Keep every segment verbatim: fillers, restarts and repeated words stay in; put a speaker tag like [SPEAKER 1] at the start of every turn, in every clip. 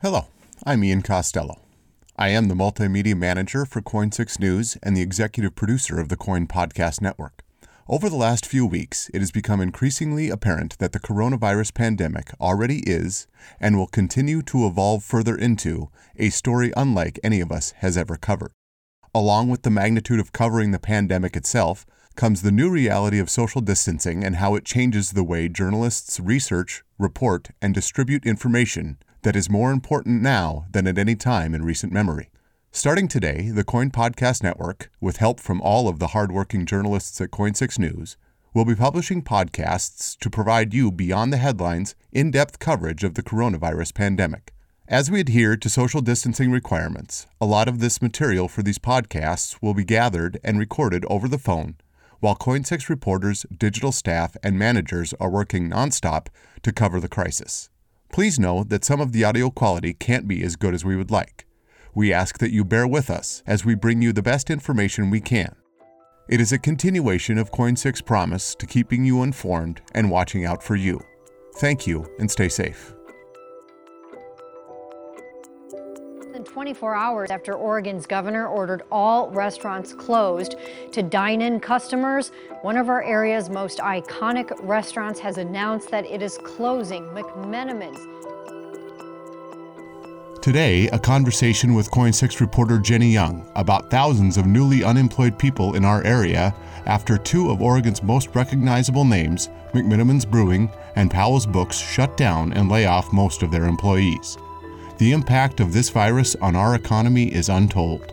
[SPEAKER 1] Hello, I'm Ian Costello. I am the multimedia manager for Coin six News and the executive producer of the Coin Podcast Network. Over the last few weeks, it has become increasingly apparent that the coronavirus pandemic already is, and will continue to evolve further into, a story unlike any of us has ever covered. Along with the magnitude of covering the pandemic itself, comes the new reality of social distancing and how it changes the way journalists research, report, and distribute information that is more important now than at any time in recent memory. Starting today, the Coin Podcast Network, with help from all of the hardworking journalists at Coin six News, will be publishing podcasts to provide you beyond the headlines, in-depth coverage of the coronavirus pandemic. As we adhere to social distancing requirements, a lot of this material for these podcasts will be gathered and recorded over the phone, while Coin six reporters, digital staff, and managers are working nonstop to cover the crisis. Please know that some of the audio quality can't be as good as we would like. We ask that you bear with us as we bring you the best information we can. It is a continuation of Coin six's promise to keeping you informed and watching out for you. Thank you and stay safe.
[SPEAKER 2] twenty-four hours after Oregon's governor ordered all restaurants closed to dine-in customers, one of our area's most iconic restaurants has announced that it is closing. McMenamins.
[SPEAKER 1] Today, a conversation with Coin six reporter Jenny Young about thousands of newly unemployed people in our area after two of Oregon's most recognizable names, McMenamins Brewing and Powell's Books, shut down and lay off most of their employees. The impact of this virus on our economy is untold.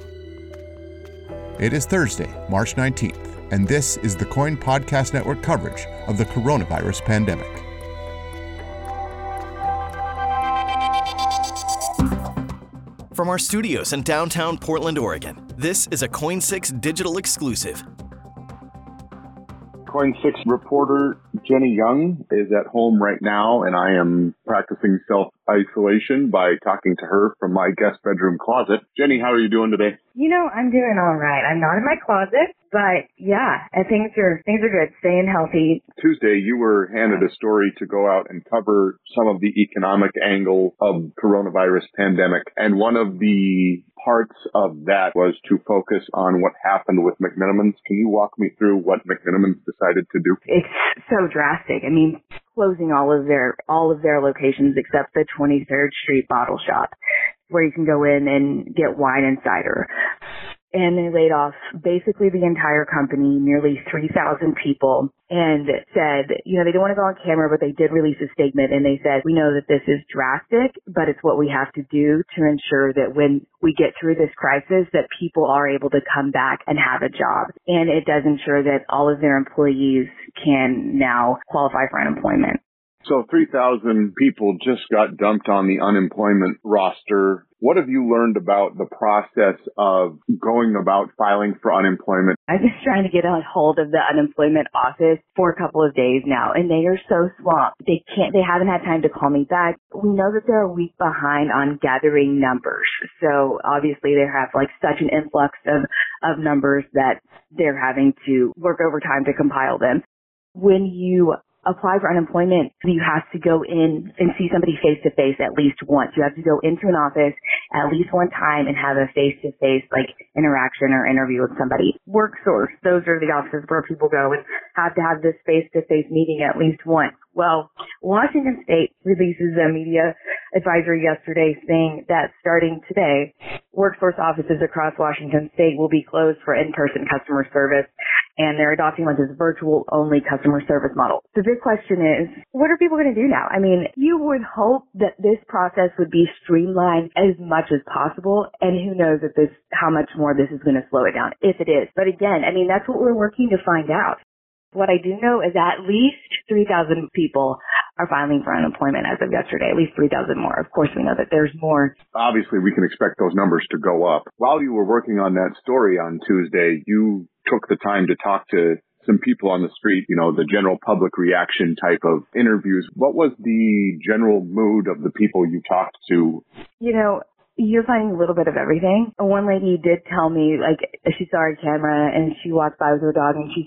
[SPEAKER 1] It is Thursday, March nineteenth, and this is the Coin Podcast Network coverage of the coronavirus pandemic.
[SPEAKER 3] From our studios in downtown Portland, Oregon, this is a Coin six digital exclusive.
[SPEAKER 4] Coin six reporter Jenny Young is at home right now, and I am practicing self-isolation by talking to her from my guest bedroom closet. Jenny, how are you doing today?
[SPEAKER 5] You know, I'm doing all right. I'm not in my closet, but yeah, and things are things are good. Staying healthy.
[SPEAKER 4] Tuesday, you were handed a story to go out and cover some of the economic angle of coronavirus pandemic, and one of the parts of that was to focus on what happened with McMenamins. Can you walk me through what McMenamins decided to do?
[SPEAKER 5] It's so drastic. I mean, closing all of their all of their locations except the twenty-third Street Bottle Shop, where you can go in and get wine and cider. And they laid off basically the entire company, nearly three thousand people, and said, you know, they don't want to go on camera, but they did release a statement, and they said, we know that this is drastic, but it's what we have to do to ensure that when we get through this crisis, that people are able to come back and have a job. And it does ensure that all of their employees can now qualify for unemployment.
[SPEAKER 4] So three thousand people just got dumped on the unemployment roster. What have you learned about the process of going about filing for unemployment?
[SPEAKER 5] I've been trying to get a hold of the unemployment office for a couple of days now, and they are so swamped. They can't, they haven't had time to call me back. We know that they're a week behind on gathering numbers. So obviously they have like such an influx of, of numbers that they're having to work overtime to compile them. When you apply for unemployment, you have to go in and see somebody face-to-face at least once. You have to go into an office at least one time and have a face-to-face like interaction or interview with somebody. WorkSource, those are the offices where people go and have to have this face-to-face meeting at least once. Well, Washington State releases a media advisory yesterday saying that starting today, WorkSource offices across Washington State will be closed for in-person customer service, and they're adopting like this virtual-only customer service model. The big question is, what are people going to do now? I mean, you would hope that this process would be streamlined as much as possible, and who knows if this, how much more this is going to slow it down, if it is. But again, I mean, that's what we're working to find out. What I do know is at least three thousand people are filing for unemployment as of yesterday, at least three thousand more. Of course, we know that there's more.
[SPEAKER 4] Obviously, we can expect those numbers to go up. While you were working on that story on Tuesday, you took the time to talk to some people on the street, you know, the general public reaction type of interviews. What was the general mood of the people you talked to?
[SPEAKER 5] You know, you're finding a little bit of everything. One lady did tell me, like, she saw our camera and she walked by with her dog and she said,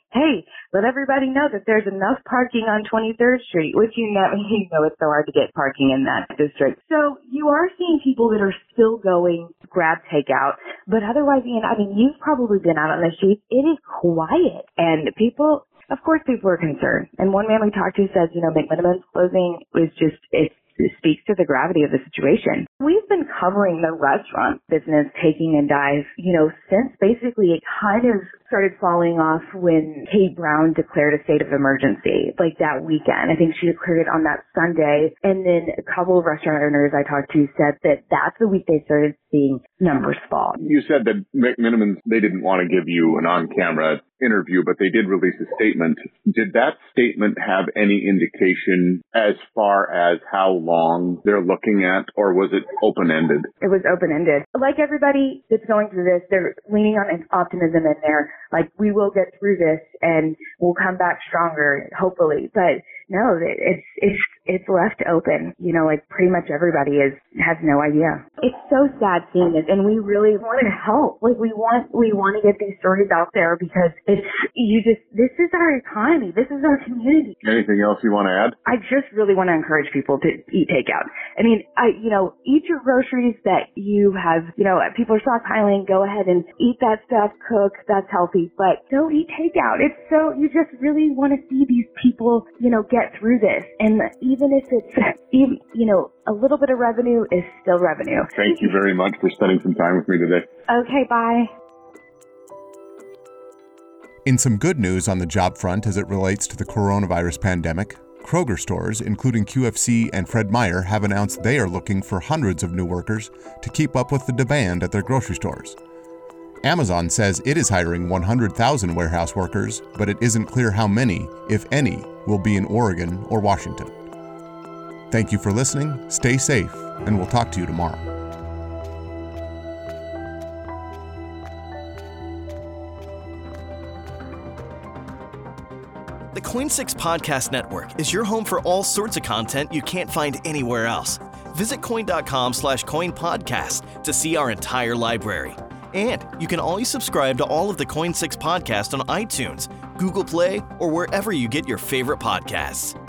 [SPEAKER 5] hey, let everybody know that there's enough parking on twenty-third Street, which you know, you know it's so hard to get parking in that district. So you are seeing people that are still going grab takeout, but otherwise, Ian, I mean, you've probably been out on the streets. It is quiet, and people, of course, people are concerned. And one man we talked to says, you know, McMenamins closing was just, it's, it speaks to the gravity of the situation. We've been covering the restaurant business taking a dive, you know, since basically it kind of started falling off when Kate Brown declared a state of emergency, like that weekend. I think she declared it on that Sunday. And then a couple of restaurant owners I talked to said that that's the week they started seeing numbers fall.
[SPEAKER 4] You said that McMenamins, they didn't want to give you an on-camera interview, but they did release a statement. Did that statement have any indication as far as how long they're looking at, or was it open-ended?
[SPEAKER 5] It was open-ended. Like everybody that's going through this, they're leaning on optimism in there. Like, we will get through this and we'll come back stronger, hopefully. But no, it's it's it's left open. You know, like pretty much everybody is has no idea. It's so sad seeing this, and we really want to help. Like we want we want to get these stories out there because it's you just this is our economy, this is our community.
[SPEAKER 4] Anything else you want to add?
[SPEAKER 5] I just really want to encourage people to eat takeout. I mean, I you know, eat your groceries that you have. You know, people are stockpiling. Go ahead and eat that stuff. Cook. That's healthy. But don't eat takeout. It's so you just really want to see these people, you know, get through this, and even if it's even you know a little bit of revenue is still revenue.
[SPEAKER 4] Thank you very much for spending some time with me today.
[SPEAKER 5] Okay, bye.
[SPEAKER 1] In some good news on the job front as it relates to the coronavirus pandemic, Kroger stores, including Q F C and Fred Meyer, have announced they are looking for hundreds of new workers to keep up with the demand at their grocery stores. Amazon says it is hiring one hundred thousand warehouse workers, but it isn't clear how many, if any, will be in Oregon or Washington. Thank you for listening, stay safe, and we'll talk to you tomorrow.
[SPEAKER 3] The Coin six Podcast Network is your home for all sorts of content you can't find anywhere else. Visit coin.com slash coin podcast to see our entire library. And you can always subscribe to all of the Coin six podcasts on iTunes, Google Play, or wherever you get your favorite podcasts.